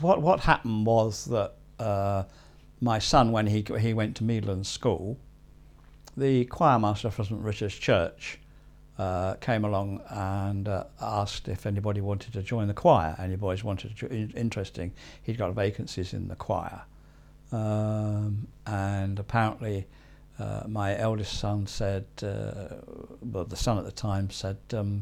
What happened was that my son, when he went to Midland School, the choir master from St Richard's Church came along and asked if anybody wanted to join the choir. Any boys wanted to interesting. He'd got vacancies in the choir, and apparently my eldest son said, well, the son at the time said,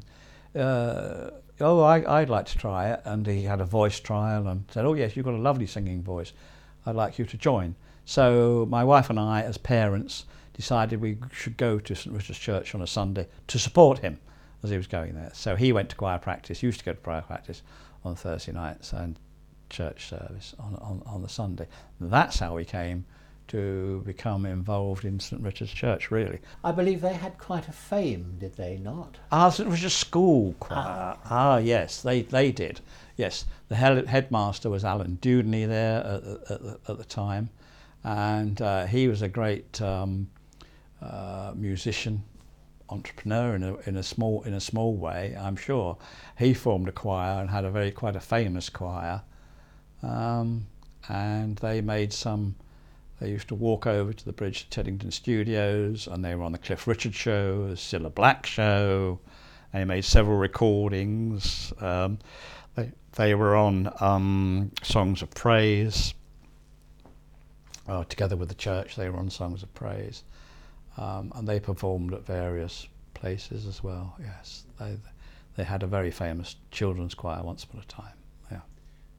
oh, I'd like to try it. And he had a voice trial and said, oh yes, you've got a lovely singing voice, I'd like you to join. So my wife and I, as parents, decided we should go to St Richard's Church on a Sunday to support him as he was going there. So he went to choir practice, used to go to choir practice on Thursday nights and church service on the Sunday. That's how we came to become involved in St Richard's Church, really. I believe they had quite a fame, did they not? St Richard's School Choir. Yes, they did. Yes, the headmaster was Alan Dewdney there at the time, and he was a great musician, entrepreneur in a small way, I'm sure. He formed a choir and had quite a famous choir, and they made some. They used to walk over to the Bridge to Teddington Studios, and they were on the Cliff Richard Show, the Cilla Black Show. They made several recordings. They were on Songs of Praise. Together with the church, they were on Songs of Praise. And they performed at various places as well, yes. They had a very famous children's choir once upon a time.